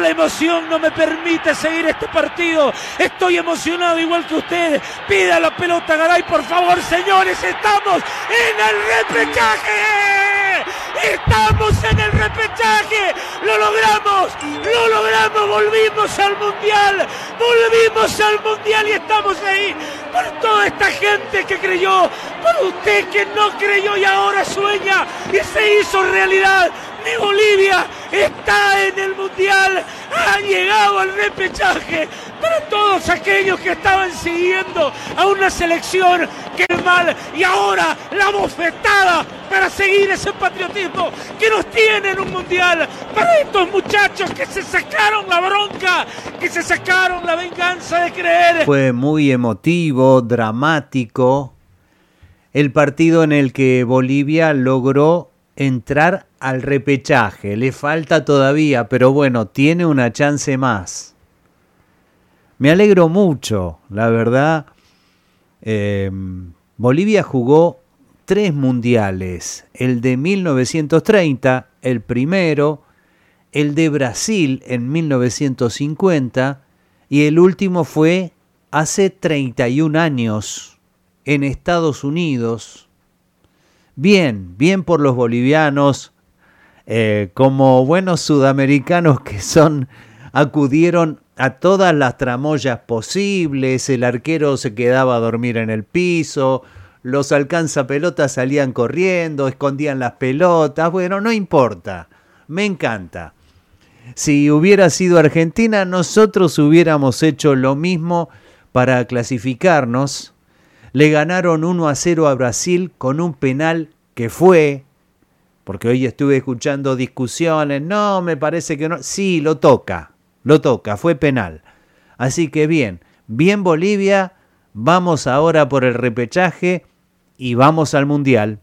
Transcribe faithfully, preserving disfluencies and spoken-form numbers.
la emoción no me permite seguir este partido. Estoy emocionado igual que ustedes. Pida la pelota, Garay, por favor, señores. Estamos en el repechaje. Estamos en el repechaje. Lo logramos. Lo logramos. Volvimos al mundial. Volvimos al mundial y estamos ahí. Por toda esta gente que creyó. Por usted que no creyó y ahora sueña. Y se hizo realidad. Mi Bolivia está en el mundial, ha llegado al repechaje. Para todos aquellos que estaban siguiendo a una selección que es mal y ahora la bofetada para seguir ese patriotismo que nos tiene en un mundial. Para estos muchachos que se sacaron la bronca, que se sacaron la venganza de creer. Fue muy emotivo, dramático, el partido en el que Bolivia logró entrar al repechaje. Le falta todavía, pero bueno, tiene una chance más. Me alegro mucho, la verdad. Eh, Bolivia jugó tres mundiales. El de mil novecientos treinta, el primero, el de Brasil en mil novecientos cincuenta y el último fue hace treinta y un años en Estados Unidos. Bien, bien por los bolivianos, eh, como buenos sudamericanos que son, acudieron a todas las tramoyas posibles, el arquero se quedaba a dormir en el piso, los alcanzapelotas salían corriendo, escondían las pelotas, bueno, no importa, me encanta. Si hubiera sido Argentina, nosotros hubiéramos hecho lo mismo para clasificarnos. Le ganaron uno a cero a Brasil con un penal que fue, porque hoy estuve escuchando discusiones, no, me parece que no, sí, lo toca, lo toca, fue penal. Así que bien, bien Bolivia, vamos ahora por el repechaje y vamos al Mundial.